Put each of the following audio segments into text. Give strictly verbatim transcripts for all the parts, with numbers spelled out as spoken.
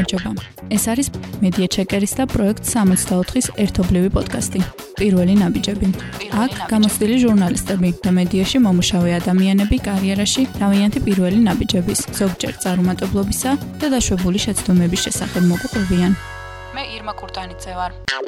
გამარჯობა. ეს არის მედია ჩეკერის და პროექტ სამოცდაოთხის ერთობლივი პოდკასტი. პირველი ნაბიჯები. აქ გამოცდილი ჟურნალისტები და მედიაში მომუშავე ადამიანები კარიერაში თავიანთი პირველი ნაბიჯების, ზოგჯერ წარუმატებლობისა და დაშვებული შეცდომების შესახებ მოგვიყვებიან. მე ირმა კურტანიძე ვარ.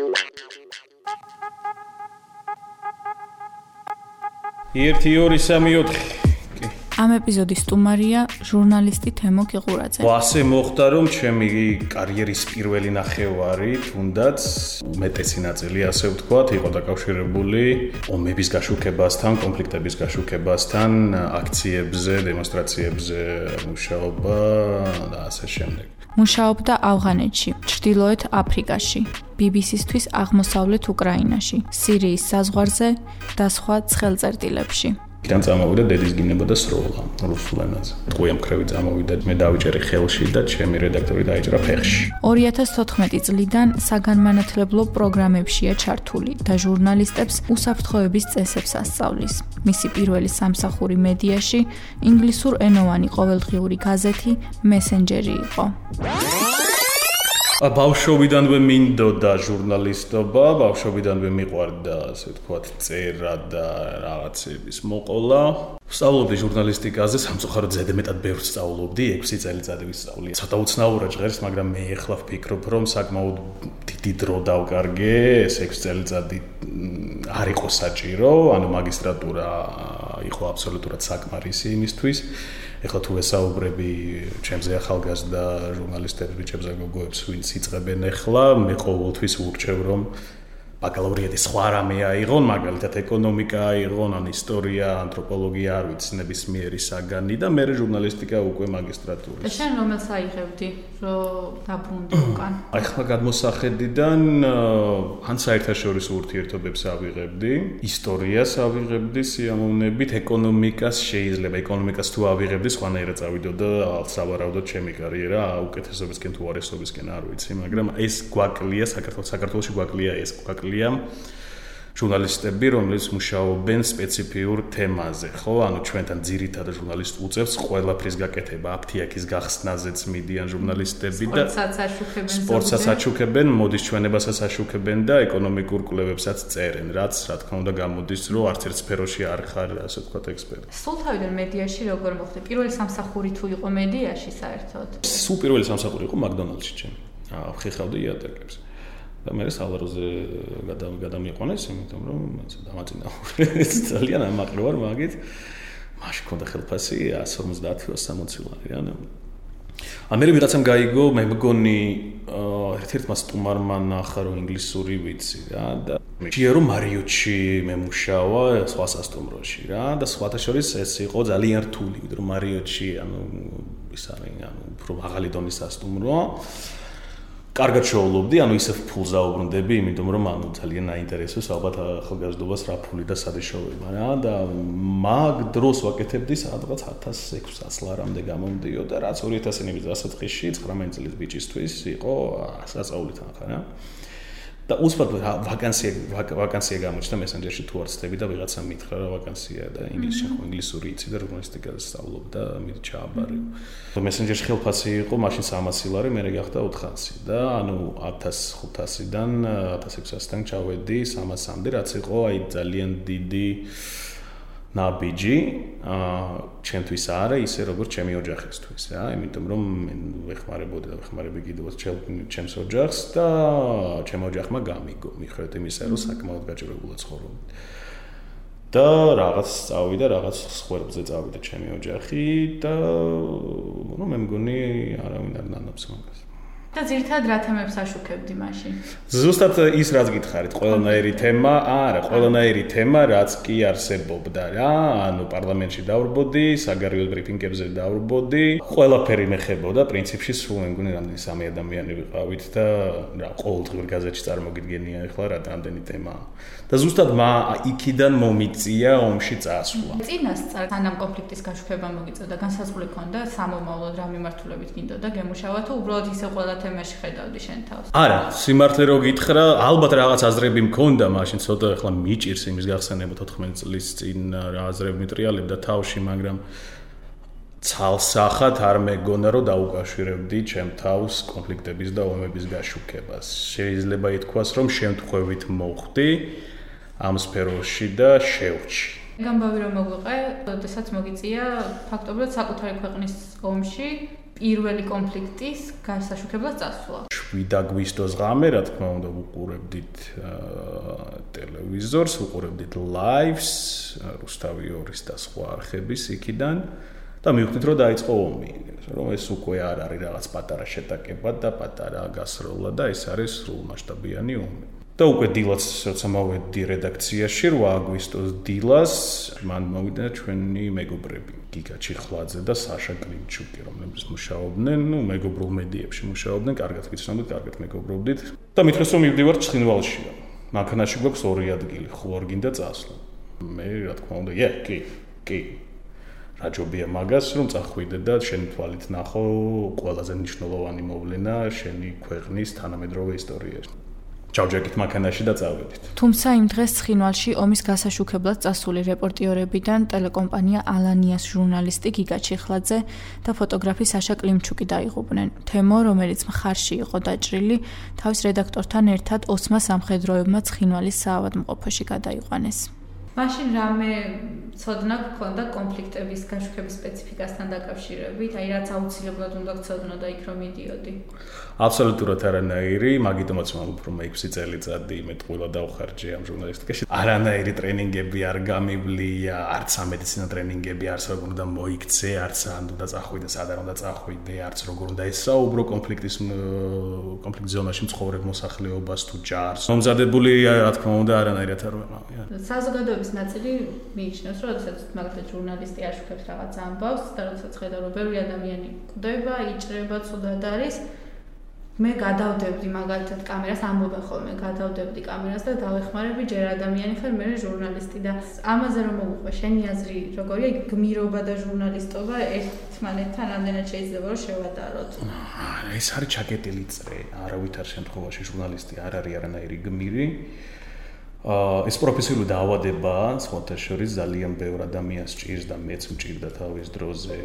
ერთი ორი სამი ოთხი ამ ეპიზოდის სტუმარია ჟურნალისტი თემო კიღურაძე. ასე მოხდა, რომ ჩემი კარიერის პირველი ნახევარი, თუნდაც უმეტესი ნაწილი, ასე ვთქვათ, იყო დაკავშირებული ომების გაშუქებასთან, კონფლიქტების გაშუქებასთან, აქციებზე, დემონსტრაციებზე მუშაობა და ასე შემდეგ. მუშაობდა ავღანეთში, ჩრდილოეთ აფრიკაში, ბი ბი სი-სთვის აღმოსავლეთ უკრაინაში, სირიის საზღვარზე და სხვა ცხელწერტილებში. იდან წამოვიდა დედის გინება და სროლა რუსულ ენაზე. ტყუიამქრევი წამოვიდა, მე დავიჭერე ხელში და ჩემი რედაქტორი დაიჭრა ფეხში. ორი ათას თოთხმეტი წლიდან საგანმანათლებლო პროგრამებშია ჩართული და ჟურნალისტებს უსაფრთხოების წესებს ასწავლის. მისი პირველი სამსახური მედიაში ინგლისურ ენოვანი ყოველდღიური გაზეთი მესენჯერი იყო. ბავშვობიდანვე მინდოდა ჟურნალისტობა, ბავშვობიდანვე მიყვარდა, ასე ვთქვათ, წერა და რაღაცების მოყოლა. ვსწავლობდი ჟურნალისტიკაზე, სამწუხაროდ ზედმეტად ბევრ ვსწავლობდი, ექვსი წელიწადი ვისწავლია. ცოტა უცნაურად ჟღერს, მაგრამ მე ახლა ვფიქრობ, რომ საკმაოდ დიდი დრო დავკარგე, ეს ექვსი წელიწადი არ იყო საჭირო, ანუ მაგისტრატურა იყო აბსოლუტურად საკმარისი იმისთვის. ეხლა თუ ვესაუბრები ჩემზე ახალგაზრდა ჟურნალისტებს, ბიჭებს და გოგოებს, ვინც იწყებენ ახლა, მე ყოველთვის ვურჩევ, რომ ბაკალავრიატი სხვა რამე აიღონ, მაგალითად ეკონომიკა აიღონ, ან ისტორია, ანთროპოლოგია, არ ვიცი, ნებისმიერი საგანი და მე ჟურნალისტიკა უკვე მაგისტრატურის. და შენ რომელს აიღებდი, რომ დაბრუნდი უკან? აი ხლა გადმოსახედიდან ან საერთაშორისო ურთიერთობებს ავიღებდი, ისტორიას ავიღებდი სიამოვნებით, ეკონომიკას შეიძლება, ეკონომიკას თუ ავიღებდი, სხვანაირად წავიდოდა სავარაუდოდ ჩემი კარიერა, უკეთესობისკენ თუ არესობისკენ არ ვიცი, მაგრამ ეს გვაკლია საქართველოს, საქართველოში გვაკლია ეს გვაკლია ჟურნალისტები, რომლებიც მუშაობენ სპეციფიურ თემაზე, ხო? ანუ ჩვენთან ძირითადად ჟურნალისტ უწევს ყველაფრის გაკეთება, აფთიაქის გახსნაზეც მიდიან ჟურნალისტები და სპორტსაც აჩუქებენ, მოდის ჩვენებასაც აშუქებენ და ეკონომიკურ კვლევებსაც წერენ, რაც რა თქმა უნდა გამოდის, რომ არც ერთ სფეროში არ ხარ, ასე ვთქვათ, ექსპერტი. სულ თავიდან მედიაში როგორ მოხდა? პირველი სამსახური თუ იყო მედიაში საერთოდ? სულ პირველი სამსახური იყო მაკდონალდსში ჩემი. აა ხეხავდი იატაკებს. და მე სალაროზე გადამიყვანეს, იმიტომ რომ დამაწინაურე ძალიან ამაყი ვარ მაგით. მაშინ ქონდა ხელფასი εκατს ორმოცდაათი სამოცი ლარი, ანუ ამერე ვიღაცამ გაიგო, მე მგონი ერთ-ერთმა სტუმარმა ნახა, რომ ინგლისური ვიცი რა და მეჭია რომ მარიოტში მე მუშავა სხვა სასტუმროში რა და სხვათა შორის ეს იყო ძალიან რთული, ვიდრე რომ მარიოტში, ანუ ის არის, ანუ უფრო მაღალი დონის სასტუმროა. კარგად შოულობდი, ანუ ისევ ფულს აუბრუნდები, იმიტომ რომ ანუ ძალიან აინტერესებს ალბათ ახალგაზრდობას რა ფული და სად ეშოვება რა და მაგ დროს ვაკეთებდი სადღაც ათას ექვსას ლარამდე გამომდიოდა, რაც ორი ათასი წლში ცხრამეტი წლის ბიჭისთვის იყო სასწაული თანხა რა. და უსწრაფ ვაკანსია ვაკანსია გამოჩნდა მესენჯერში თუ არ ცდები და ვიღაცა მითხრა რა ვაკანსია და ინგლისში ხო ინგლისური იცი და ჟურნალისტიკაზე სწავლობდა მიდი ჩააბარე. მესენჯერში ხელფასი იყო მაშინ სამასი ლარი, მერე გახდა ოთხასი და ანუ ათას ხუთასიდან ათას ექვსასთან ჩავედი სამასამდე, რაც იყო აი ძალიან დიდი ნაბიჯი, აა ჩემთვის არა, ისე როგორც ჩემი ოჯახისთვის რა, იმიტომ რომ მე ვეხმარებოდი და ვეხმარები კიდევ ჩემს ოჯახს და ჩემ ოჯახმა გამიგო, მიხედვით იმისა, რომ საკმაოდ გაჭირებულად ცხოვრობდი. და რაღაც წავიდა, რაღაც სხვერბზე წავიდა ჩემი ოჯახი და ნუ მე მგონი არავინ არ ნანობს მაგას. და ძირითადად რა თემებს აშუქებდი მაშინ? ზუსტად ის რაც გითხარით, ყველანაირი თემა, არა, ყველანაირი თემა, რაც კი არსებობდა რა, ანუ პარლამენტში დავრბოდი, საგარეო ბრიფინგებზე დავრბოდი, ყველაფერი მეხებოდა, პრინციპში სულ მე მგონი რამდენი სამი ადამიანი ვიყავით და რა, ყოველდღიურ გაზეთში წარმოგიდგენია ახლა რა რამდენი თემაა. და ზუსტად მა იქიდან მომიწია ომში წასვლა. წინასწარ სანამ კონფლიქტის გაშუქება მოგიწევდა, განსაზღვრული ქონდა სამომავლოდ რა მიმართულებით გინდოდა გემუშავა თუ უბრალოდ ისე ყველა თემაში ხედავდი შენ თავს? არა, სიმართლე რო გითხრა, ალბათ რაღაც აზრები მქონდა, მაშინ ცოტა ახლა მიჭირს იმის გახსენება თოთხმეტი წლის წინ რა აზრები მიტრიალებდა თავში, მაგრამ ცალსახად არ მეგონა რომ დაუკავშირებდი ჩემ თავს კონფლიქტების და ომების გაშუქებას. შეიძლება ითქვას რომ შემთხვევით მოხვდი ამ სფეროში და შევრჩი. გამბავი რომ მოგვიყე, როდესაც მოგიწია ფაქტობრივად საკუთარი ქვეყნის ომში პირველი კონფლიქტის გასაშუქებლად წასვლა. შვიდ აგვისტოს ღამე, რა თქმა უნდა, ვუყურებდით ტელევიზორს, ვუყურებდით ლაივს, რუსთავი ორის და სხვა არხების იქიდან და მივხვდით რომ დაიწყო ომი, რომ ეს უკვე არ არის რაღაც პატარა შეტაკება და პატარა გასროლა და ეს არის სრულმასშტაბიანი ომი. და უკვე დილას როცა მოვედი რედაქციაში რვა აგვისტოს დილას მან მოვიდა ჩვენი მეგობრები გიგა ჩიხლაძე და საშა კლიმჩუკი რომლებიც მუშაობდნენ ნუ მეგობრულ მედიებში მუშაობდნენ კარგად ვიცნობთ კარგად მეგობრობდით და მithres რომ მივდივარ ცხინვალში მანქანაში გვაქვს ორი ადგილი ხო არ გინდა წასვლა მე რა თქმა უნდა ე კი კი რა ჯობია მაგას რომ წახვიდე და შენი თვალით ნახო ყველაზე მნიშვნელოვანი მოვლენა შენი ქვეყნის თანამედროვე ისტორიაში ჩავჯერდით მანქანაში და წავედით. თუმცა იმ დღეს ცხინვალში ომის გასაშუქებლად წასული რეპორტიორებიდან ტელეკომპანია ალანიას ჟურნალისტი გიგა ჩიხლაძე და ფოტოგრაფი საშა კლიმჩუკი დაიღუპნენ. თემო, რომელიც მხარში იყო დაჭრილი, თავის რედაქტორთან ერთად ოსმა სამხედროებმა ცხინვალის საავადმყოფოში გადაიყვანეს. მაშინ რამე ცოდნა გქონდა კონფლიქტების გაშუქების სპეციფიკასთან დაკავშირებით, აი რაც აუცილებლად უნდა გცოდნო და იქ რომ მიდიოდი. აბსოლუტურად არანაირი, მაგიტომაც მომ უფრო მეექვსი წელიწადი მე ტყუილად დავხარჯე ამ ჟურნალისტიკაში. არანაირი ტრენინგები არ გამიბლია, არც სამედიცინო ტრენინგები, არც როგორ უნდა მოიქცე, არც ან უნდა წახვიდე, სად არ უნდა წახვიდე, არც როგორ უნდა ესაუბრო კონფლიქტის კონფლიქტ ზონაში მცხოვრებ მოსახლეობას თუ ჯარს. მომზადებული რა თქმა უნდა არანაირად არ ვეყავი. საზოგადოების ნაწილი მიიჩნევს, რომ როდესაც მაგალითად ჟურნალისტი აშუქებს რაღაც ამბავს და როდესაც ხედავ რომ ბევრი ადამიანი კვდება, იჭრება, ცუდად არის, მე გადავდებდი მაგალითად კამერას, ამბობენ ხოლმე, გადავდებდი კამერას და დავეხმარები ჯერ ადამიანი ხარ, მე ჟურნალისტი და ამაზე რომ მოგვიყვე, შენი აზრი როგორია, გმირობა და ჟურნალისტობა ერთმანეთთან ამდენად შეიძლება რომ შევადაროთ? ეს არის ჩაკეტილი წრე, არავითარ შემთხვევაში ჟურნალისტი არ არის არანაირი გმირი. ეს პროფესიული დაავადებაა, სხვათა შორის ძალიან ბევრ ადამიანს ჭირს და მეც მჭირდა თავის დროზე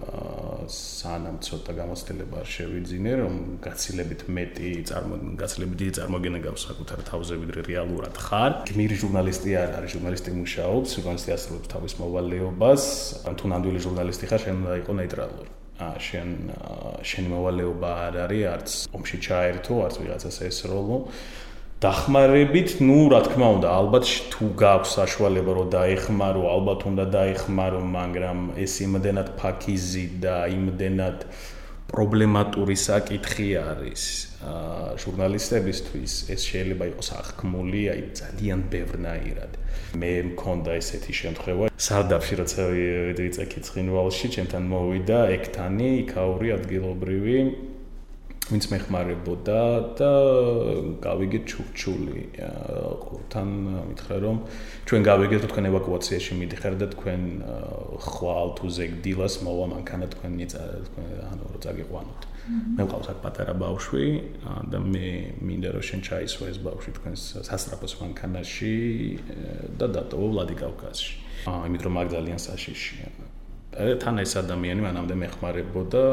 სანამ ცოტა გამოცდილება არ შევიძინე, რომ გაცილებით მეტი გაცილებით დიდი წარმოგენა გაქვს საკუთარ თავზე, ვიდრე რეალურად ხარ. გმირი ჟურნალისტი არ არის, ჟურნალისტი მუშაობს, ჟურნალისტი ასრულებს თავის მოვალეობას, თუ ნამდვილი ჟურნალისტი ხარ, შენ უნდა იყო ნეიტრალური. შენ შენი მოვალეობა არ არის, არც ომში ჩაერთო, არც ვიღაცას ესროლო. დახმარებით, ნუ რა თქმა უნდა, ალბათ თუ გაქვს საშუალება რომ დაეხმარო, ალბათ უნდა დაეხმარო, მაგრამ ეს იმდენად ფაქიზი და იმდენად პრობლემატური საკითხი არის ჟურნალისტებისთვის, ეს შეიძლება იყოს აღქმული, აი ძალიან ბევრნაირად. მე მქონდა ესეთი შემთხვევა, სარდაფში როცა ვიწექი ცხინვალში, ჩემთან მოვიდა ექთანი, იქაური ადგილობრივი ვინც მეხმარებოდა და გავიგეთ ჩურჩული. ყურთან მითხრა რომ ჩვენ გავიგეთ რომ თქვენ ევაკუაციაში მიდიხარ და თქვენ ხვალ თუ ზეგ დილას მოვა მანქანა თქვენ თქვენ ანუ რომ წაგიყვანოთ. მე მყავს აქ პატარა ბავშვი და მე მინდა რომ შენ ჩაისვა ეს ბავშვი თქვენს სასწრაფოს მანქანაში და დატოვო ვლადიკავკაზში. აა იმით რომ მაგ ძალიან საშიშია. თან ეს ადამიანი მანამდე მეხმარებოდა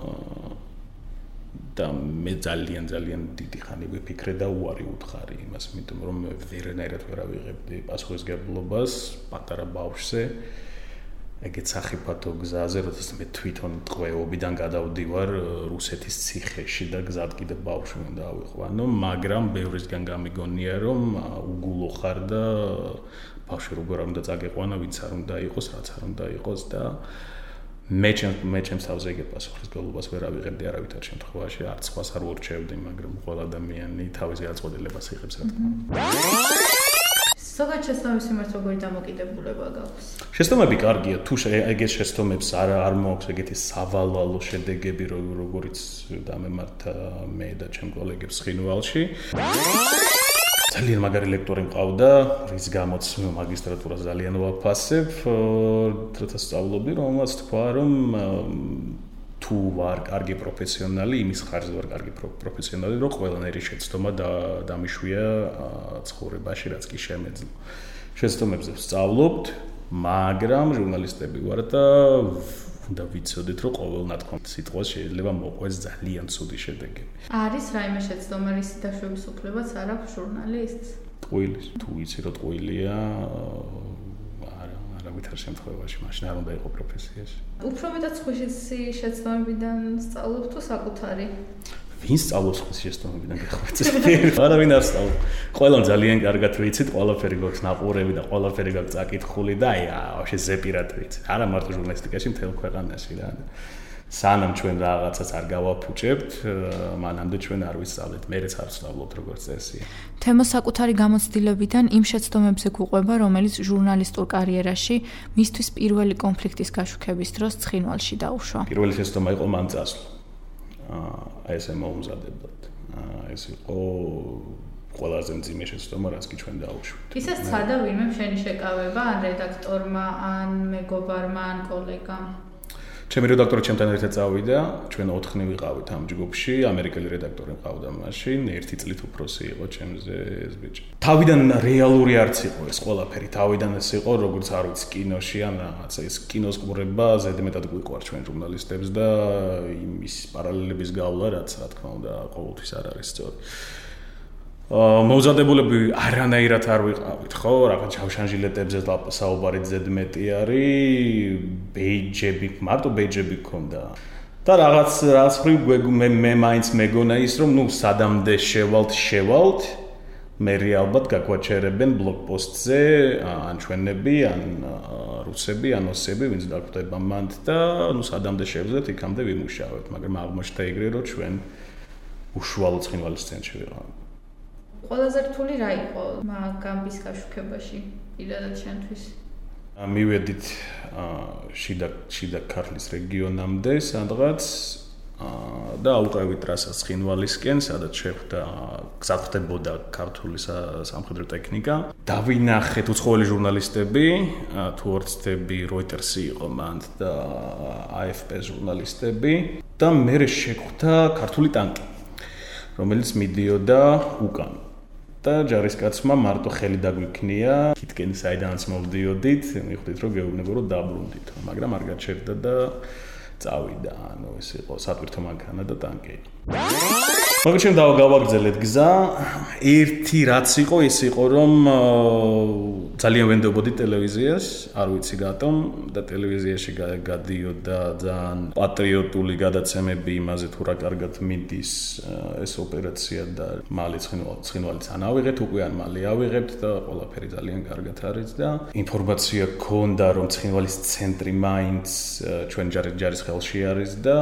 და მე ძალიან ძალიან დიდი ხანი ვიფიქრე და უარი უთხარი იმას, იმიტომ რომ ვერანაირად ვერ ავიღებდი პასუხისგებლობას პატარა ბავშვზე. ეგეც სახიფათო გზაზე, როდესაც მე თვითონ ტყვეობიდან გადავდივარ რუსეთის ციხეში და გზად კიდე ბავშვი უნდა ავიყვანო, მაგრამ ბევრისგან გამიგონია რომ უგულო ხარ და ბავშვი როგორ არ უნდა წაგეყვანა, ვინც არ უნდა იყოს, რაც არ უნდა იყოს და მე მე ჩემს თავზე ეგეთ პასუხისგებლობას ვერ ავიღებდი არავითარ შემთხვევაში, არც სხვას არ ვურჩევდი, მაგრამ ყველა ადამიანი თავის გადაწყვეტილებას იღებს რა თქმა უნდა. ზოგადად შეცდომების მიმართ როგორი დამოკიდებულება გაქვს? შეცდომები კარგია, თუ ეგეთ შეცდომებს არ არ მოაქვს ეგეთი სავალალო შედეგები, როგორიც დამემართა მე და ჩემ კოლეგებს ცხინვალში. ძალიან მაგარი ლექტორი მყავდა, რის გამოც მაგისტრატურას ძალიან ვაფასებ, როცა სწავლობდი, რომელსაც თქვა, რომ თუ ვარ კარგი პროფესიონალი, იმის ხარჯზე ვარ კარგი პროფესიონალი, რომ ყველანაირი შეცდომა დამიშვია ცხოვრებაში, რაც კი შემეძლო. შეცდომებზე ვსწავლობთ, მაგრამ ჟურნალისტები ვარ და უნდა ვიცოდეთ, რომ ყოველ ნათქვამს სიტყვას შეიძლება მოყვეს ძალიან ცუდი შედეგები. არის რაიმე შეცდომარისი დაშვების უფლებაც არ აქვს ჟურნალისტს? ტყუილის, თუ ვიცი რომ ტყუილია, არა, არავითარ შემთხვევაში, მაშინ არ უნდა იყო პროფესიაში. უფრო მეტად სხვისი შეცდომებიდან სწავლობ თუ საკუთარი? ვინ სწავლობს ხის შეცდომებიდან გეხმარებით? არავინ არ სწავლობს. ყველამ ძალიან კარგად ვიცით, ყველაფერი გვაქვს ნაყურები და ყველაფერი გვაქვს წაკითხული და აი, ვაფშე ზეპირად ვიცით. არა მარტო ჟურნალისტიკაში, მთელ ქვეყანაში რა. სანამ ჩვენ რაღაცას არ გავაფუჭებთ, მანამდე ჩვენ არ ვისწავლეთ, მეც არ ვსწავლობთ როგორც წესი. თემო საკუთარი გამოცდილებიდან იმ შეცდომებზე გვყვება, რომელიც ჟურნალისტურ კარიერაში მისთვის პირველი კონფლიქტის გაშუქების დროს ცხინვალში დაუშვა. პირველი შეცდომა იყო მან წასვლა. აი ესე მოუმზადებლად. ეს იყო ყველაზე მძიმე შეცდომა, რაც კი ჩვენ დაუშვით. ისე სცადა ვინმე შენი შეკავება, ან რედაქტორმა, ან მეგობარმა, ან კოლეგამ? ჩემი რედაქტორი ჩემთან ერთად წავიდა, ჩვენ ოთხნი ვიყავით ამ ჯგუფში, ამერიკელი რედაქტორი მყავდა მაშინ, ერთი წლით უფროსი იყო ჩემზე ეს ბიჭი. თავიდან რეალური არც იყო ეს ყველაფერი, თავიდან ეს იყო, როგორც არ ვიცი, კინოში ან რაღაცა ეს კინოს ყურება ზედმეტად გვიყვარ ჩვენ ჟურნალისტებს და იმის პარალელების გავლა, რაც რა თქმა უნდა ყოველთვის არ არის სწორი. მოუზადებულები არანაირად არ ვიყავით, ხო? რაღაც ჩავშანჟილეტებზე საუბარი ზედმეტი არის, ბეიჯები, მარტო ბეიჯები გქონდა. და რაღაც რაღაც ხრი მე მე მაინც მეგონა ის რომ ნუ სადამდე შევალთ, შევალთ, მე ალბათ გაგვაჩერებენ ბლოგპოსტზე ან ჩვენები, ან რუსები, ან ოსები, ვინც დაგვხვდება მანდ და ნუ სადამდე შევძლებთ, იქამდე ვიმუშავებთ, მაგრამ აღმოჩნდა ეგრე რომ ჩვენ უშუალო ცხინვალის ცენტრში ვიყავით. ყველაზე რთული რა იყო გამბის გაშუქებაში პირადად შენთვის? მივედით შიდა შიდა ქართლის რეგიონამდე სადღაც და აუყევით ტრასას ცხინვალისკენ, სადაც შეხვდა გზადხდებოდა ქართული სამხედრო ტექნიკა. დავინახეთ უცხოელი ჟურნალისტები, თუ ორცდები Reuters-ი იყო მანდ და A F P ჟურნალისტები და მე შეხვდა ქართული ტანკი, რომელიც მიდიოდა უკან. და ჯარისკაცმა მარტო ხელი დაგვიქნია, იქიდან საიდანაც მოვდიოდით, მიხვდით რომ გეუბნებო რომ დაბრუნდით, მაგრამ არ გაჩერდა და წავიდა, ანუ ეს იყო სატვირთო მანქანა და ტანკი. მაგრამ ჩვენ დავაგზავნეთ გზა, ერთი რაც იყო, ის იყო რომ ძალიან ვენდობოდი ტელევიზიას, არ ვიცი რატომ და ტელევიზიაში გადიოდა ძალიან პატრიოტული გადაცემები იმაზე თუ რა კარგად მიდის ეს ოპერაცია და მალე ცხინვალიც ან ავიღეთ, უკვე ან მალე ავიღებთ და ყველაფერი ძალიან კარგად არის და ინფორმაცია გქონდა რომ ცხინვალის ცენტრი მაინც ჩვენ ჯარის ხელში არის და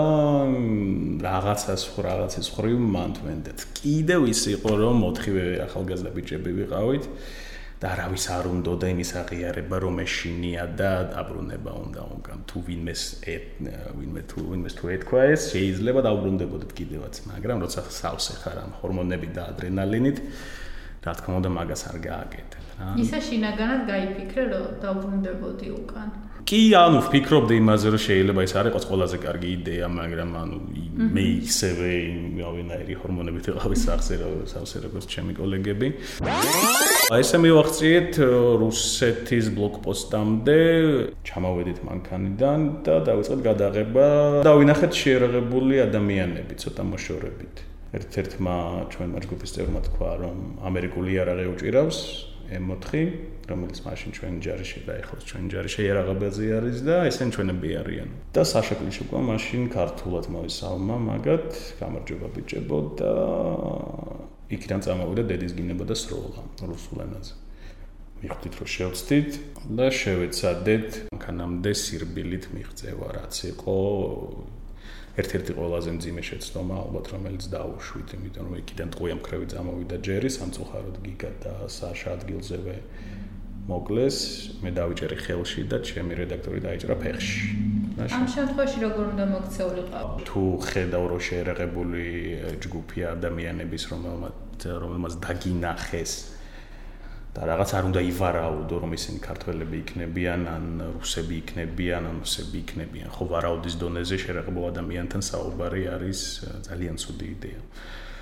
რაღაცას რაღაცის ხრივ მანდ ვენდეთ. კიდევ ის იყო რომ ოთხივე ახალგაზრდა ბიჭები ვიყავით და არავის არ უნდოდა იმის აღიარება რომ ეშინია და დაბრუნება უნდა უკან თუ ვინმეს ვინმე თუ ვინმეს თუ ეთქვა ეს შეიძლება დაუბრუნდებოდეთ კიდევაც, მაგრამ როცა სავსე ხარ ამ ჰორმონებით და ადრენალინით რა თქმა უნდა მაგას არ გააკეთებ რა. ისა შინაგანად გაიფიქრე რომ დაუბრუნდებოდი უკან? კი, ანუ ვფიქრობდი იმაზე რომ შეიძლება ეს არ იყოს ყველაზე კარგი იდეა, მაგრამ ანუ მე ისევე ავენაირი ჰორმონებით ვიყავი სახზე სავსე როგორც ჩემი კოლეგები. აი ესე მივახციეთ რუსეთის ბლოკპოსტამდე, ჩამოვედით მანქანიდან და დავიწყეთ გადაღება. დავინახეთ შეერაღებული ადამიანები, ცოტა მოშორებით. ერთ-ერთმა ჩვენმა ჯგუფის წევრმა თქვა რომ ამერიკული იარაღი უჭირავს M four, რომელიც მაშინ ჩვენ ჯარში და ეხლა ჩვენ ჯარში იარაღებაზე არის და ესენ ჩვენები არიან. და საშეკლი შეკვა მაშინ ქართულად მოვისალმა მაგათ, გამარჯობა ბიჭებო და იქიდან წამოვიდა დედის გინება და სროლა რუსულ ენაზე. მიხვდით რომ შევცდით და შევეცადეთ მანქანამდე სირბილით მიღწევა, რაც იყო ერთ-ერთი ყველაზე მძიმე შეცდომა, ალბათ რომელიც დაუშვით, იმიტომ რომ იქიდან ტყუია მქრევი წამოვიდა ჯერი, სამწუხაროდ გიგა და საშა ადგილზევე მოკლეს, მე დავიჭერე ხელში და ჩემი რედაქტორი დაიჭრა ფეხში. ამ შემთხვევაში როგორ უნდა მოქცეულიყო? თუ ხედავ რომ შეერაღებული ჯგუფი ადამიანების, რომელმაც რომელმაც დაგინახეს და რაღაც არ უნდა ივარაუდო რომ ისინი ქართველები იქნებიან ან რუსები იქნებიან ან რუსები იქნებიან. ხო ვარაუდის დონეზე შეერაღებულ ადამიანთან საუბარი არის ძალიან ცუდი იდეა.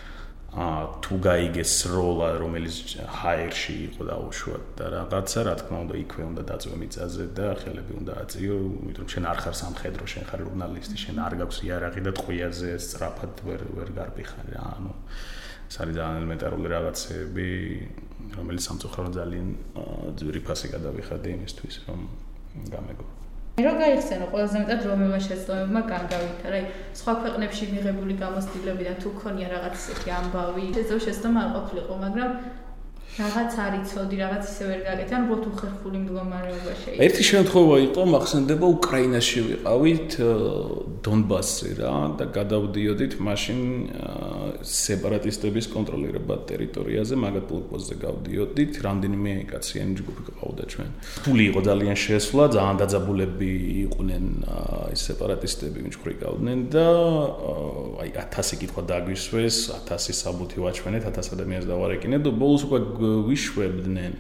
აა თუ გაიგეს როლა რომელიც ჰაერში იყო დაუშვათ და რაღაცა რა თქმა უნდა იქვე უნდა დაწვე მიწაზე და ხელები უნდა აწიო, იმიტომ შენ არ ხარ სამხედრო, შენ ხარ ჟურნალისტი, შენ არ გაქვს იარაღი და ტყვიაზე სწრაფად ვერ ვერ გარბიხარ რა, ანუ ეს არის ძალიან ელემენტარული რაღაცები, რომელიც სამწუხაროდ ძალიან ძვირი ფასი გადავიხადე იმისთვის, რომ გამეგო. რო გაიხსენო ყველაზე მეტად რომემა შეცდომებმა განგავითა, რა, სხვა ქვეყნებში მიღებული გამოცდილებიდან თუ ქონია რაღაც ისეთი ამბავი, შეძლო შეცდომა არ ყოფილიყო, მაგრამ რაღაც არ იცოდი, რაღაც ისე ვერ გაკეთე, ან უბრალოდ უხერხული მდგომარეობა შეიძლება. ერთი შემთხვევა იყო, მახსენდება, უკრაინაში ვიყავით, დონბასზე რა და გადავდიოდით მაშინ სეპარატისტების კონტროლირებად ტერიტორიაზე, მაგათ ბლოკპოსტზე გავდიოდით, რამდენიმე კაციანი ჯგუფი ყავდა ჩვენ. ფული იყო ძალიან შესვლა, ძალიან დაძაბულები იყვნენ ეს სეპარატისტები, ვინც ხრიკავდნენ და აი ათასი კითხვა დაგვისვეს, ათასი საბუთი ვაჩვენეთ, ათას ადამიანს დავარეკინეთ და ბოლოს უკვე ვიშვებდნენ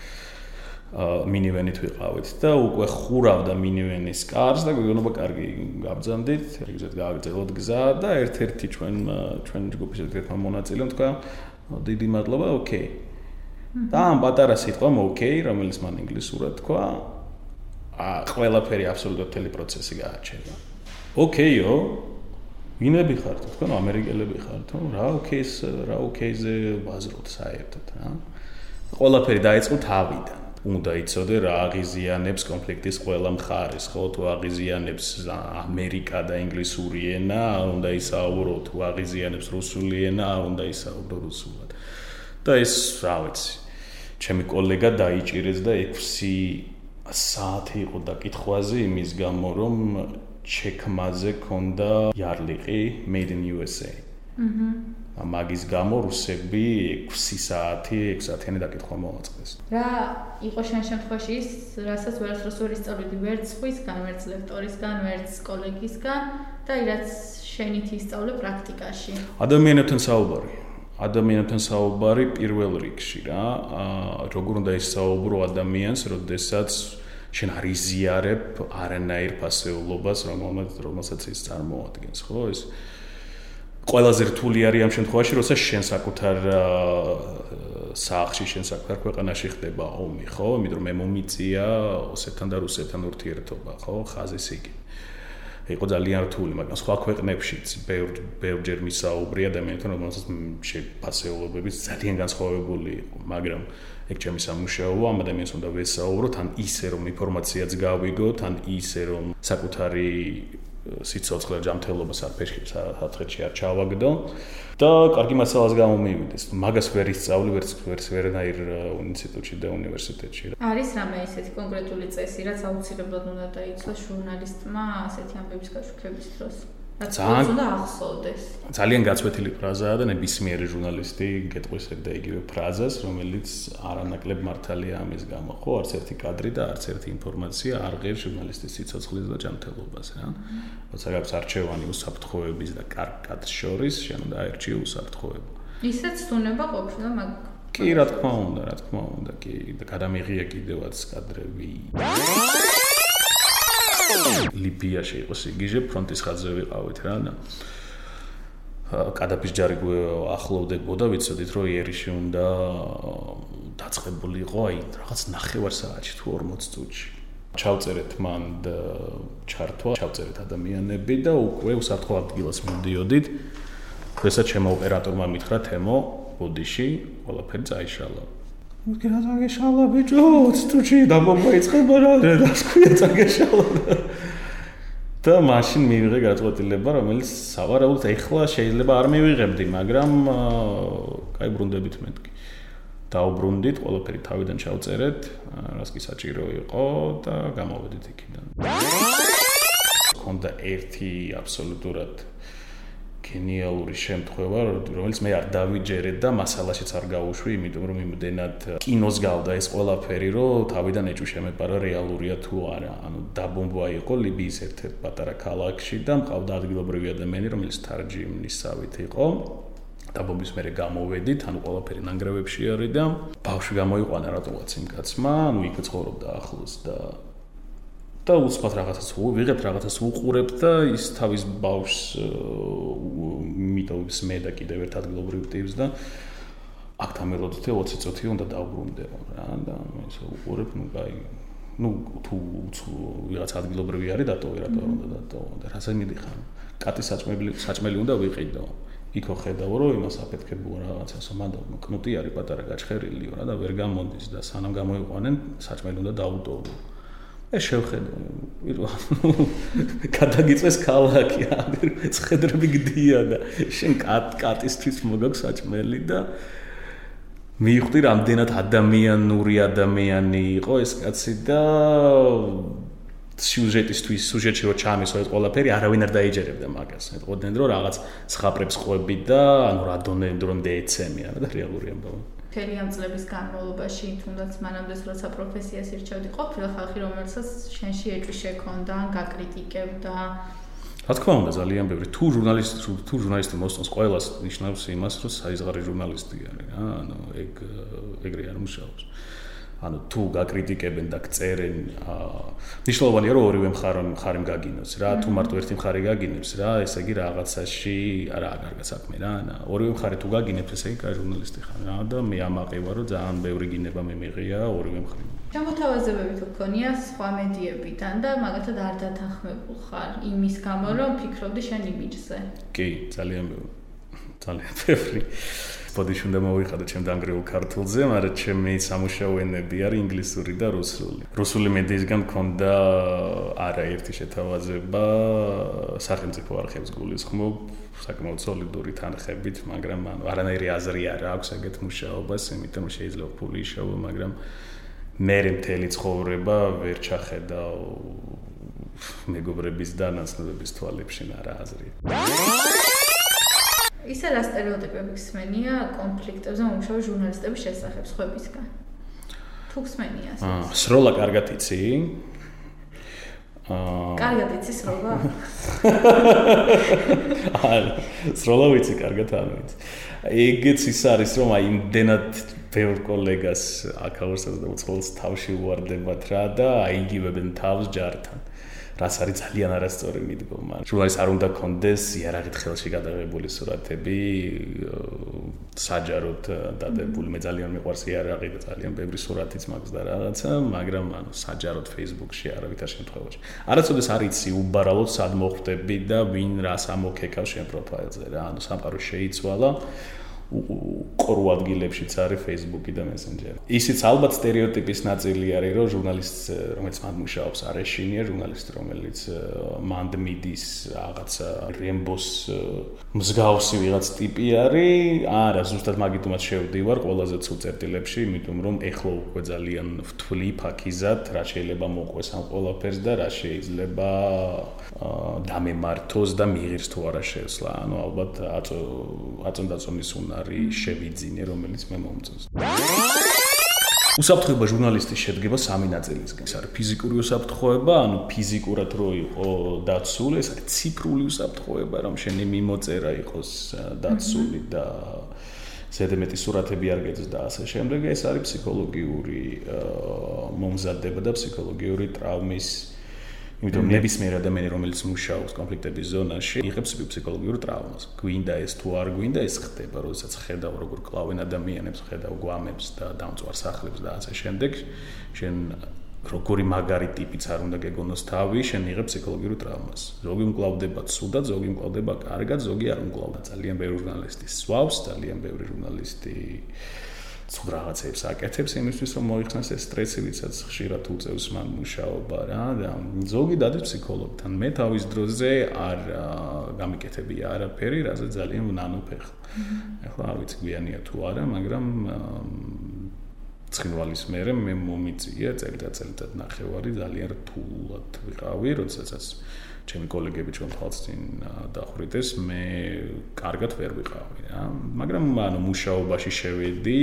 მინივენით ვიყავით და უკვე ხურავდა მინივენის კარს და გვიგონობა კარგი გაბრძანდით, ეგრეთ გააგრძელოთ გზა და ერთ-ერთი ჩვენ ჩვენ ჯგუფის ერთ-ერთმა მონაწილემ თქვა დიდი მადლობა, ოკეი. და ამ პატარა სიტყვა ოკეი, რომელიც მან ინგლისურად თქვა, ყველაფერი აბსოლუტურად მთელი პროცესი გააჩერდა. ოკეიო, ვინები ხართ? თქვენ ამერიკელები ხართ? რა ოკეის, რა ოკეიზე ბაზრობთ საერთოდ რა. ყველაფერი დაიწყო თავიდან. უნდა იცოდე რა აღიზიანებს კონფლიქტის ყველა მხარეს, ხო, თუ აღიზიანებს ამერიკა და ინგლისური ენა, არ უნდა ისაუბრო, თუ აღიზიანებს რუსული ენა, არ უნდა ისაუბრო რუსულად. და ეს, რა ვიცი, ჩემი კოლეგა დაიჭირეს და ექვსი საათი იყო დაკითხვაზე იმის გამო, რომ ჩექმაზე ქონდა იარლიყი made in U S A. აჰა. მაგის გამო რუსები ექვსი საათი, ექვსი საათიანი დაკითხვა მოაწყეს. რა იყო შენ შემთხვევაში ის, რასაც ვერც ვერ ისწავლიდი, ვერც სხვისგან, ვერც ლექტორისგან, ვერც კოლეგისგან და რაც შენით ისწავლე პრაქტიკაში? ადამიანებთან საუბარი. ადამიანებთან საუბარი პირველ რიგში რა. როგორ უნდა ისაუბრო ადამიანს, როდესაც შენ არ იზიარებ არანაირ ფასეულობას, რომელსაც ის წარმოადგენს, ხო? ეს ყველაზე რთული არის ამ შემთხვევაში, როცა შენ საკუთარ სახლში, შენ საკუთარ ქვეყანაში ხდება ომი, ხო? იმიტომ რომ მე მომიწია ოსეთთან და რუსეთთან ურთიერთობა, ხო? ხაზის იგი. იყო ძალიან რთული, მაგრამ სხვა ქვეყნებშიც ბევრ ბევრჯერ მისაუბრი ადამიანთან, რომელსაც ფასეულობები ძალიან განსხვავებული იყო, მაგრამ ეგ ჩემი სამუშაოა, ამ ადამიანს უნდა ვესაუბრო, თან ისე რომ ინფორმაციაც გავიგო, თან ისე რომ საკუთარი სიცოცხლე ჯანმრთელობას არ ფერხებში არ ჩავაგდო და კარგი მასალას გამომივიდეს. მაგას ვერ ისწავლი ვერც ვერც ვერნაირ ინსტიტუტში და უნივერსიტეტში. არის რამე ისეთი კონკრეტული წესი, რაც აუცილებლად უნდა დაიცვას ჟურნალისტმა ასეთი ამბების გაშუქების დროს? ძალიან უნდა ახსოვდეს. ძალიან გაცვეთილი ფრაზაა და ნებისმიერი ჟურნალისტი გეტყვის ერთ და იგივე ფრაზას, რომელიც არანაკლებ მართალია ამის გამო, ხო, არც ერთი კადრი და არც ერთი ინფორმაცია არ ღირს ჟურნალისტის სიცოცხლის და ჯანმრთელობას, რა. როცა გაქვს არჩევანი უსაფრთხოების და კარგ კადრს შორის, შენ უნდა აერჩიო უსაფრთხოება. ისეც თუნება ყოფილა, მაგ კი, რა თქმა უნდა, რა თქმა უნდა, კი, და გადამიღია კიდევაც კადრები. ლიბიაში იყო სიგიჟე, ფრონტის ხაზზე ვიყავით რა და კადაფის ჯარი ახლოვდებოდა, ვიცოდით რომ იერიში უნდა დაწყებულიყო, აი რაღაც ნახევარ საათში თუ ორმოც წუთში. ჩავწერეთ მან ჩართვა, ჩავწერეთ ადამიანები და უკვე უსაფრთხო ადგილას მივდიოდით. როდესაც ჩემო ოპერატორმა მითხრა თემო, ბოდიში, ყველაფერი წაიშალა. მოკი რა წაგეშალა ბიჭო, წუთში დაბომბა იწყება რა, დასკვია წაგეშალა. და მაშინ მივიღე გაწყვეტილება, რომელიც სავარაუდოდ ეხლა შეიძლება არ მივიღებდი, მაგრამ კაი ბრუნდებით მეთქი. დაუბრუნდით, ყველაფერი თავიდან ჩავწერეთ, რაც კი საჭირო იყო და გამოვედით იქიდან. ქონდა ერთი აბსოლუტურად გენიალური შემთხვევა, რომელიც მე არ დავიჯერე და მასალაშიც არ გავუშვი, იმიტომ რომ იმდენად კინოს გავდა ეს ყველაფერი, რომ თავიდან ეჭვი შემეპარა რეალურია თუ არა. ანუ დაბომბვა იყო ლიბიის ერთ-ერთ პატარა ქალაქში და მყავდა ადგილობრივი ადამიანი, რომელიც თარჯიმნისავით იყო. დაბომბვის მერე გამოვედით, ანუ ყველაფერი ნანგრევებში არის და ბავშვი გამოიყვანა რატომაც იმ კაცმა, ანუ იქ ცხოვრობდა ახლოს და და უცბად რაღაცას ვიღებთ, რაღაცას უყურებთ და ის თავის ბავშვს მიტოვ მეურნეობის მე და კიდევ ერთ ადგილობრივ ტიპს და აქ დამელოდეთ ოცი წუთი უნდა დავბრუნდეო რა და მე ისე უყურებ, ну, კაი, ну, თუ ვიღაც ადგილობრივი არის დატოვე რატო არ უნდა დატოვო და რასაც მიდიხარ. კატის საჭმელი საჭმელი უნდა ვიყიდო. იქო ხედავ რომ იმას აფეთქებუო რაღაცასო მანდ კნუტი არის პატარა გაჩხერილიო რა და ვერ გამოდის და სანამ გამოიყვანენ საჭმელი უნდა დაუტოვო. ეს შევხედო. გადაგიწეს ქალაქი, აგერ ხედრები გდია და შენ კატ კატისთვის მოგაქვს საჭმელი და მივხვდი რამდენად ადამიანური ადამიანი იყო ეს კაცი და სიუჟეტისთვის სიუჟეტში რო ჩამისვა ეს ყველაფერი არავინ არ დაიჯერებდა მაგას. ეტყოდნენ რომ რაღაც სხაპრებს ყვები და ანუ რა დონემდე ეცემი არა და რეალური ამბავი. მთელი ამ წლების განმავლობაში თუნდაც მანამდე როცა პროფესიას ირჩევდი ყოფილა ხალხი რომელსაც შენში ეჭვი შექონდა ან გაკრიტიკებდა. რა თქმა უნდა ძალიან ბევრი თუ ჟურნალისტი თუ ჟურნალისტი მოსწონს ყველას ნიშნავს იმას რომ საიზღარი ჟურნალისტი არის რა ანუ ეგ ეგრე არ მუშაობს. ანუ თუ გაკრიტიკებენ და გწერენ ნიშნულოვანია რომ ორივე მხარე მხარე გაგინოს რა თუ მარტო ერთი მხარე გაგინებს რა ესე იგი რაღაცაში არა კარგი საქმე რა და ორივე მხარე თუ გაგინებს ესე იგი კაი ჟურნალისტი ხარ რა და მე ამაყი ვარ რომ ძალიან ბევრი გინება მე მიღია ორივე მხარე. ჩამოთავაზებები თუ გქონია სხვა მედიებიდან და მაგათად არ დათანხმებულ ხარ იმის გამო რომ ფიქრობდი შენ იმიჯზე. კი ძალიან ბევრი ძალიან ბევრი ბოდიში უნდა მოვიხადო ჩემ დანგრეულ ქართულზე, მაგრამ ჩემი სამუშაო ენები არის ინგლისური და რუსული. რუსული მედიისგან მქონდა არაერთი შეთავაზება სახელმწიფო არხებს გულისხმობ, საკმაოდ სოლიდური თანხებით, მაგრამ ანუ არანაირი აზრი არ აქვს ეგეთ მუშაობას, იმიტომ რომ შეიძლება ფული იშოვო, მაგრამ მე მთელი ცხოვრება ვერ ჩახედავ მეგობრების და ნაცნობების თვალებში რა აზრია. ისე რა სტერეოტიპები გსმენია კონფლიქტებზე მომუშავე ჟურნალისტების შესახებ სხვებისგან? თუ გსმენია ასე? აა, სროლა კარგად იცი? აა კარგად იცი სროლა? არა, სროლა ვიცი კარგად არ ვიცი. ეგეც ის არის რომ აი იმდენად ბევრ კოლეგას აქაურსაც და უცხოელს თავში უვარდებათ რა და აიგივებენ თავს ჯართან. რაც არის ძალიან არასწორი მიდგომა. ჟურნალისტს არ უნდა კონდეს იარაღით ხელში გადაღებული სურათები, საჯაროდ დადებული. მე ძალიან მიყვარს იარაღი და ძალიან ბევრი სურათიც მაქვს და რაღაცა, მაგრამ ანუ საჯაროდ Facebook-ში არავითარ შემთხვევაში. არასოდეს არ იცი უბარალოდ სად მოხვდები და ვინ რას ამოქეკავს შენ პროფაილზე რა. ანუ სამყარო შეიცვალა. ყრუ ადგილებშიც არის Facebook-ი და Messenger. ისიც ალბათ სტერეოტიპის ნაწილი არის, რომ ჟურნალისტს, რომელიც მანდ მუშაობს, არ ეშინია ჟურნალისტი, რომელიც მანდ მიდის რაღაცა რემბოს მსგავსი ვიღაც ტიპი არის. არა, ზუსტად მაგიტომაც შევდივარ ყველაზე ცუდ წერტილებში, იმიტომ რომ ეხლა უკვე ძალიან ვთვლი ფაქიზად, რა შეიძლება მოყვეს ამ ყველაფერს და რა შეიძლება დამემართოს და მიიღოს თუ არა შესლა. ანუ ალბათ აწონდაწონის უნდა შევიძინე, რომელიც მე მომწონს. უსაფრთხოება ჟურნალისტის შედგება სამი ნაწილისგან. ეს არის ფიზიკური უსაფრთხოება, ანუ ფიზიკურად რო იყო დაცული, ეს არის ციფრული უსაფრთხოება, რომ შენი მიმოწერა იყოს დაცული და ზედმეტი სურათები არ გეძს და ასე შემდეგ. ეს არის ფსიქოლოგიური მომზადება და ფსიქოლოგიური ტრავმის იმიტომ ნებისმიერ ადამიანი რომელიც მუშაობს კონფლიქტების ზონაში იღებს ფსიქოლოგიურ ტრავმას. გვინდა ეს თუ არ გვინდა ეს ხდება, როდესაც ხედავ როგორ კლავენ ადამიანებს, ხედავ გვამებს და დამწვარ სახლებს და ასე შემდეგ, შენ როგორი მაგარი ტიპიც არ უნდა გეგონოს თავი, შენ იღებ ფსიქოლოგიურ ტრავმას. ზოგი მკლავდება ცუდად, ზოგი მკლავდება კარგად, ზოგი არ მკლავდა. ძალიან ბევრი ჟურნალისტი სვავს, ძალიან ბევრი ჟურნალისტი ცუდ რაღაცებს აკეთებს იმისთვის რომ მოიხსნას ეს სტრესი, ვისაც ხშირად უწევს მან მუშაობა რა და ზოგი დადის ფსიქოლოგთან. მე თავის დროზე არ გამიკეთებია არაფერი, რაზე ძალიან ვნანობ ახლა. ახლა არ ვიცი გვიანია თუ არა, მაგრამ ცხინვალის მერე მე მომიწია წელიწად-წელიწად ნახევარი ძალიან რთულად ვიყავი, როდესაც ჩემი კოლეგები ჩვენ თვალწინ დახვრიტეს, მე კარგად ვერ ვიყავი რა. მაგრამ ანუ მუშაობაში შევედი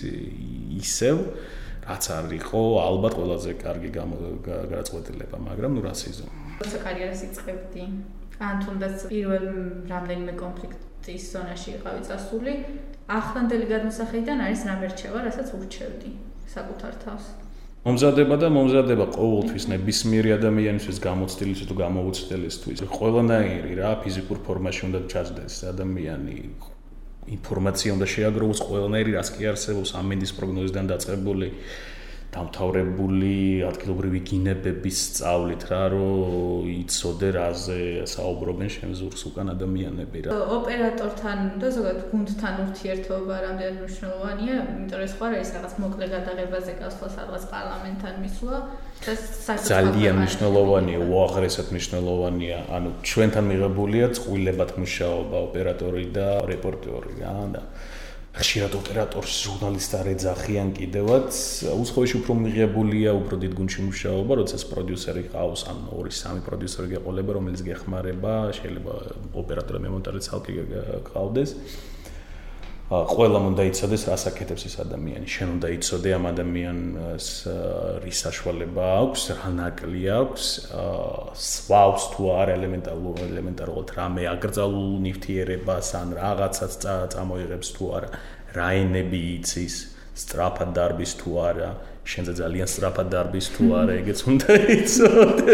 ისევ რაც არ იყო ალბათ ყველაზე კარგი გადაწყვეტილება, მაგრამ ნუ რასიზო. როცა კარიერას იწყებდი, ან თუნდაც პირველ რამდენიმე კონფლიქტის ზონაში იყავი წასული, ახლანდელი გადმოსახედიდან არის რამე რჩევა, რასაც ურჩევდი საკუთარ თავს. მომზადება და მომზადება ყოველთვის ნებისმიერი ადამიანისთვის გამოცდილისთვის თუ გამოუცდელისთვის. ყველანაირი რა ფიზიკურ ფორმაში უნდა ჩაჯდეს ადამიანი. ინფორმაცია უნდა შეაგროვოს ყველანაირი რაც კი არსებობს ამინდის პროგნოზიდან დაწყებული დამთავრებული ადგილობრივი გინებების სწავლით რა რომ იცოდე რაზე საუბრობენ შემზურს უკან ადამიანები რა. ოპერატორთან და ზოგადად გუნდთან ურთიერთობა რამდენად მნიშვნელოვანია, იმიტომ რომ სხვა არის რაღაც მოკლე გადაღებაზე გასვლა სადღაც პარლამენტთან მისვლა და ძალიან მნიშვნელოვანია, უაღრესად მნიშვნელოვანია. ანუ ჩვენთან მიღებულია წყვილებად მუშაობა ოპერატორი და რეპორტერი რა და ხშირად ოპერატორს ჟურნალისტ არ ეძახიან კიდევაც, უცხოეთში უფრო მიღებულია, უფრო დიდ გუნდში მუშაობა, როდესაც პროდიუსერი ყავს, ან ორი სამი პროდიუსერი გეყოლება, რომელიც გეხმარება, შეიძლება ოპერატორი მემონტაჟე ცალკე ყავდეს. ყველამ უნდა იცოდეს, რას აკეთებს ეს ადამიანი. შენ უნდა იცოდე ამ ადამიანს რის საშუალება აქვს, რა ნაკლი აქვს, სვავს თუ არა ელემენტარულ ელემენტარულად რამე აკრძალულ ნივთიერებას ან რაღაცას წამოიღებს თუ არა, რა ენები იცის, სწრაფად დარბის თუ არა, შენზე ძალიან სწრაფად დარბის თუ არა, ეგეც უნდა იცოდე.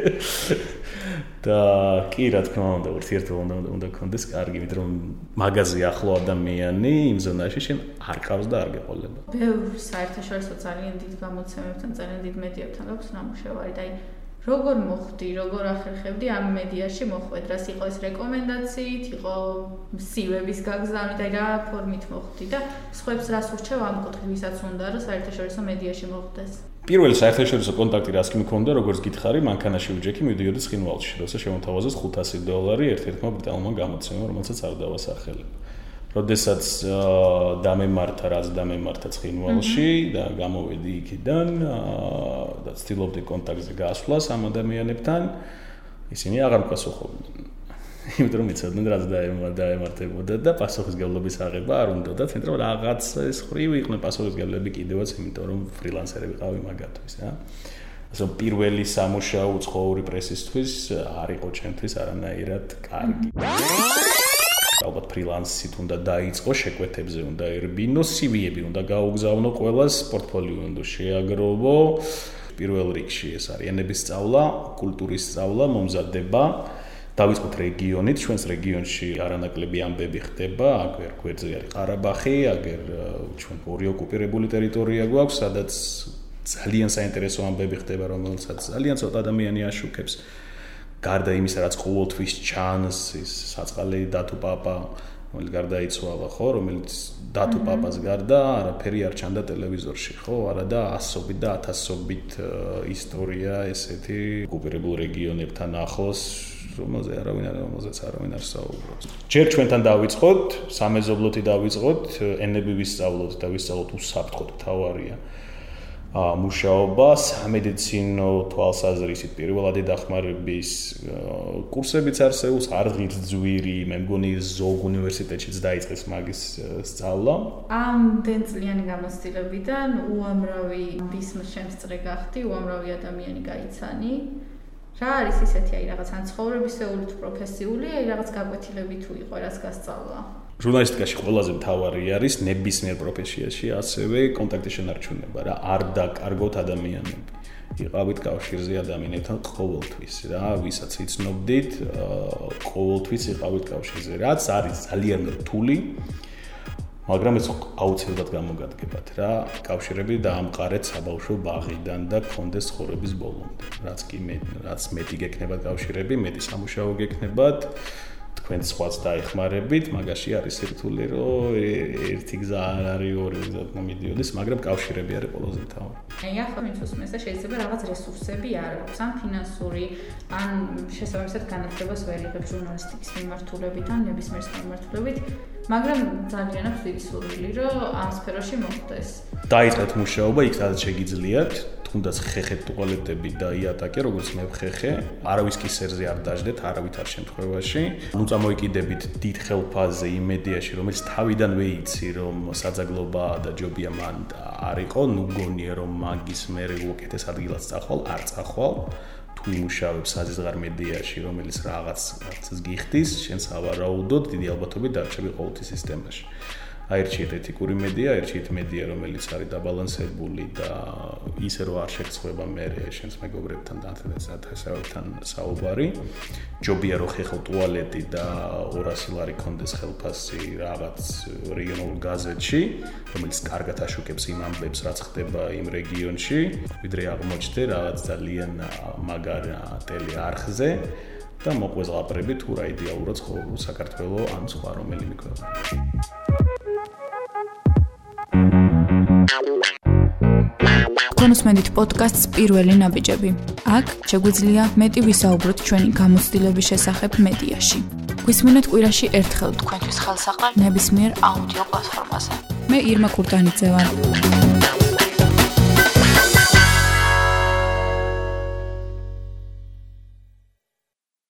და კი რა თქმა უნდა ურთიერთობა უნდა უნდა გქონდეს კარგი, ვიდრე რომ მაღაზი ახლო ადამიანი იმ ზონაში შენ არ ყავს და არ გეყოლება. ბევრ საერთაშორისო ძალიან დიდ გამოცემებთან, ძალიან დიდ მედიებთან აქვს ნამუშევარი და აი როგორ მოხდი, როგორ ახერხებდი ამ მედიაში მოხვედრას, იყო ეს რეკომენდაციით, იყო სივების გაგზავნით, აი რა ფორმით მოხდი და სხვებს რას ურჩევ ამ კუთხით, ვისაც უნდა რომ საერთაშორისო მედიაში მოხვდეს. პირველი საერთაშორისო კონტაქტი რაც კი მქონდა, როგორც გითხარი, მანქანაში ვიჯექი, მივიდიოდი ცხინვალში, როცა შემოთავაზეს ხუთასი დოლარი ერთ-ერთმა ბრიტანულმა გამოცემამ, რომელსაც არ დავასახელებ. როდესაც დამემართა, რაც დამემართა ცხინვალში და გამოვედი იქიდან და ცდილობდი კონტაქტზე გასვლას ამ ადამიანებთან, ისინი აღარ მპასუხობდნენ. იმიტომ რომ იცოდნენ რაც დაემართებოდა და პასუხისგებლობის აღება არ უნდათ, იმიტომ რომ რაღაც ეს ხრივ იყვნენ პასუხისგებლები კიდევაც, იმიტომ რომ ფრილანსერები ყავი მაგათთვის რა. ასე რომ პირველი სამუშაო უცხოური პრესისთვის არ იყო ჩემთვის არანაირად კარგი. ალბათ ფრილანსით უნდა დაიწყო, შეკვეთებზე უნდა ერბინო, სივიები უნდა გაუგზავნო, ყველას პორტფოლიო უნდა შეაგროვო. პირველ რიგში ეს არის ენების სწავლა, კულტურის სწავლა, მომზადება. დავიწყოთ რეგიონით, ჩვენს რეგიონში არანაკლები ამბები ხდება, აგერ გვერდზე არის ყარაბაღი, აგერ ჩვენ ორი ოკუპირებული ტერიტორია გვაქვს, სადაც ძალიან საინტერესო ამბები ხდება, რომელსაც ძალიან ცოტა ადამიანი აშუქებს. გარდა იმისა, რაც ყოველთვის ჩანს, ის საწყალი დათუ პაპა, რომელიც გარდაიცვალა, ხო, რომელიც დათუ პაპას გარდა არაფერი არ ჩანდა ტელევიზორში, ხო, არადა ასობით და ათასობით ისტორია ესეთი ოკუპირებულ რეგიონებთან ახლოს, რომელზე არავინ არ რომელზეც არავინ არ საუბრობს. ჯერ ჩვენთან დავიწყოთ, სამეზობლოთი დავიწყოთ, ენები ვისწავლოთ და ვისწავლოთ უსაფრთხოდ მთავარია. მუშაობა სამედიცინო თვალსაზრისით პირველადი დახმარების კურსებიც არსებობს, არ ღირსძვირი, მე მგონი ზოგ უნივერსიტეტშიც დაიწყეს მაგის სწავლა. ამ დენწლიანი გამოცდილებიდან უამრავი ბისმის შემსწრე გახდი, უამრავი ადამიანი გაიცანი. რა არის ისეთი აი რაღაც ან ცხოვრებისეული თუ პროფესიული, აი რაღაც გაკვეთილები თუ იყო რაც გასწავლა. ჟურნალისტიკაში ყველაზე მთავარი არის ნებისმიერ პროფესიაში ასევე კონტაქტის შენარჩუნება რა, არ დაკარგოთ ადამიანები. იყავით კავშირზე ადამიანებთან ყოველთვის რა, ვისაც იცნობდით, ყოველთვის იყავით კავშირზე, რაც არის ძალიან რთული. მაგრამ ეს აუცილებლად გამოგადგებათ რა, კავშირები დაამყარეთ საბავშვო ბაღიდან და გქონდეს ცხოვრების ბოლომდე. რაც კი მე, რაც მეტი გექნებათ კავშირები, მეტი სამუშაო გექნებათ. თქვენ სხვაც დაეხმარებით, მაგაში არის რთული, რომ ერთი გზა არ არის, ორი გზა მომიდიოდეს, მაგრამ კავშირები არის ყველაზე მთავარი. აი, ახლა ვინც უსმენს და შეიძლება რაღაც რესურსები არ აქვს, ან ფინანსური, ან შესაბამისად განათლებას ვერ იღებს ჟურნალისტიკის მიმართულებით, ან ნებისმიერ მიმართულებით, მაგრამ ძალიან აქვს დიდი სურვილი, რომ ამ სფეროში მოხდეს. დაიწყეთ მუშაობა, იქ სადაც შეგიძლიათ. თუნდაც ხეხეთ ტუალეტები და იატაკე, როგორც მე ვხეხე, არავის კისერზე არ დაждეთ, არავითარ შემთხვევაში. ნუ წამოიკიდებით დიდ ხელფასზე იმ მედიაში, რომელიც თავიდანვე იცი, რომ საძაგლობა და ჯობია მან არ იყო, ნუ გონია რომ მაგის მერე უკეთეს ადგილას წახვალ, არ წახვალ. თუ იმუშავებს საზღარ მედიაში, რომელიც რაღაც რაღაცას გიხდის, შენ სავარაუდოდ დიდი ალბათობით დარჩები ყოველთვის სისტემაში. აირჩიეთ ეთიკური მედია, აირჩიეთ მედია, რომელიც არის დაბალანსებული და ისე რომ არ შეცხვება მე შენს მეგობრებთან და თანასწორთან საუბარი. ჯობია რომ ხეხილ ტუალეტი და ორასი ლარი კონდეს ხელფასი რაღაც რეგიონულ გაზეთში, რომელიც კარგად აშუქებს იმ ამბებს, რაც ხდება იმ რეგიონში, ვიდრე აღმოჩნდე რაღაც ძალიან მაგარ ტელეარხზე და მოყვეს ლაპრები თუ რა იდეალურად ცხოვრობს საქართველოს ან სხვა რომელიმე ქვეყანა. კონსმენდით პოდკასტს პირველი ნაბიჯები. აქ შეგვიძლია მეტი ვისაუბროთ ჩვენი გამოცდილების შესახებ მედიაში. გვისმენთ კვირაში ერთხელ თქვენთვის ხელსაყრელ ნებისმიერ აუდიო პლატფორმაზე. მე ირმა კურტანიძე ვარ.